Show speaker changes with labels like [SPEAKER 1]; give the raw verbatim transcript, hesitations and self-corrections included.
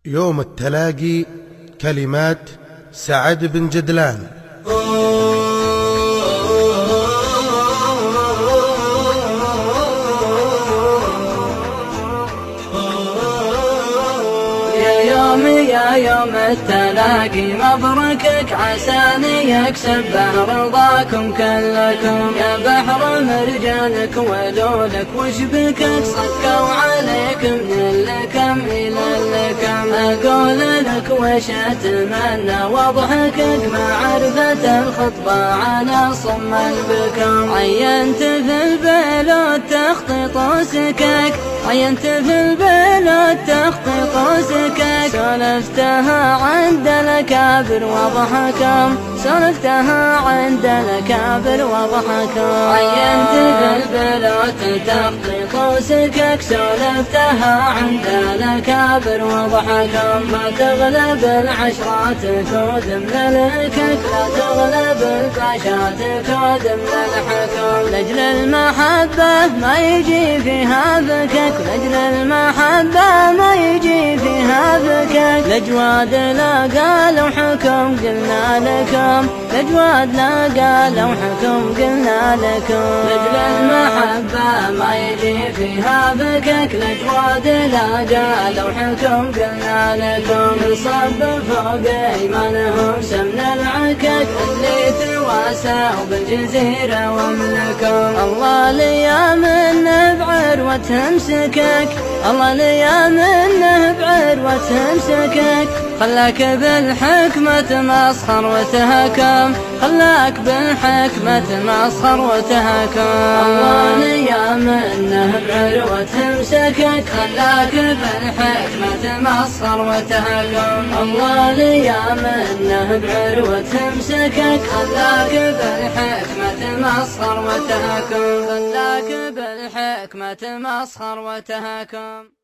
[SPEAKER 1] يوم التلاقي كلمات سعد بن جدلان.
[SPEAKER 2] يا يوم التلاقي مبروكك عساني يكسب رضاكم كلكم، يا بحر مرجانك ولولك وشبكك صكوا عليك من اللكم إلى اللكم. أقول لك وش أتمنى واضحكك معرفة الخطبة على صم البكم. عينت في البلود تخطيط وسكك، عينت في البلود تخطيط وسكك. سولفتها عند الأكابر وضحكم، سولفتها عند الأكابر وضحكم. عينت في البلود تخطيط وسكك، سولفتها عند الأكابر وضحكم. ما تغلب العشرات كود من الكك، لا تغلب الباشات كود من الحكم. لأجل المحبة ما يجي فيها بكك، لأجل المحبة ما يجي فيها بكك. لجواد لا قالوا حكم قلنا لكم، لجواد لا قالوا حكم قلنا لكم. لأجل المحبة ما يجي فيها بكك، لجواد لا قالوا حكم قلنا لكم. نصب فوق ايمانهم سمن العكك، اللي تواسوا بالجزيرة واملكم. الله ليا منه بعروة تمسكك، الله ليا منه بعروة تمسكك. خلاك بالحكمة مسخر وتهكم، خلاك بالحكمة مسخر وتهكم. الله ليا منه بعروة تمسكك، خلاك بالحكمة مسخر وتهكم. الله ليا منه بعروة تمسكك، خلاك بالحكمة مسخر وتهكم، خلاك بالحكمة مسخر وتهكم.